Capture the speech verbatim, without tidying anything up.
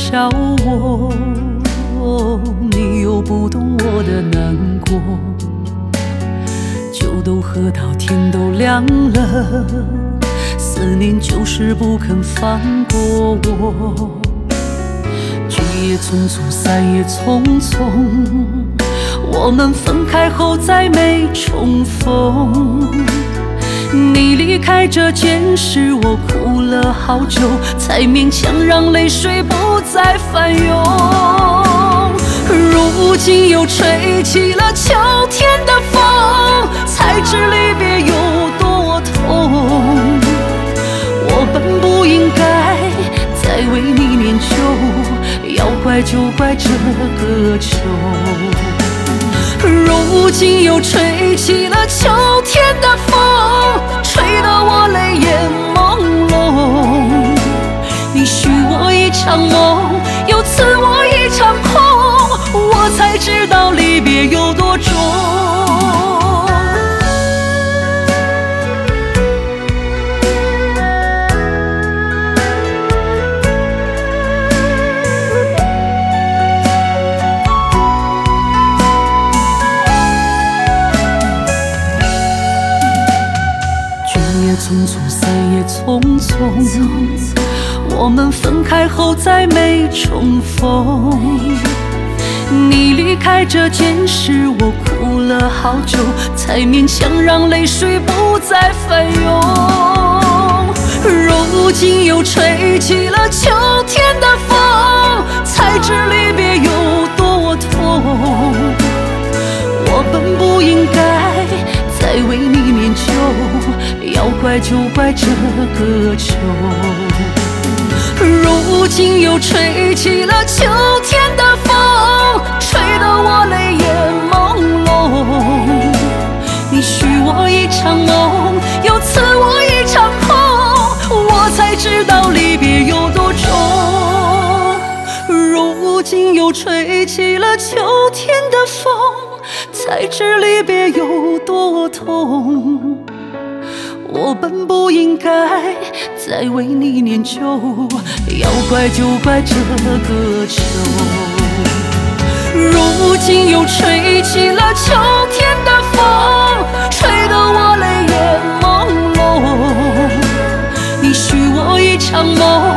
笑我，你又不懂我的难过。酒都喝到天都亮了，思念就是不肯放过我。聚也匆匆，散也匆匆，我们分开后再没重逢。你离开这件事，我哭了好久，才勉强让泪水不再翻涌。如今又吹起了秋天的风，才知离别有多痛。我本不应该再为你念旧，要怪就怪这个秋。如今又吹起了秋天的风，吹得我泪眼朦胧。你许我一场梦，又赐我一场空，我才知道离别有多重。匆匆，散也匆匆，我们分开后再没重逢。你离开这件事，我哭了好久，才勉强让泪水不再翻涌。如今又吹起了秋天的风，才知离别有多痛。我本不应该再为你念旧，要怪就怪这个秋。如今又吹起了秋天的风，吹得我泪眼朦胧。你许我一场梦，又赐我一场空，我才知道离别有多重。如今又吹起了秋天的风，才知离别有多痛。我本不应该再为你念旧，要怪就怪这个秋。如今又吹起了秋天的风，吹得我泪眼朦胧。你许我一场梦，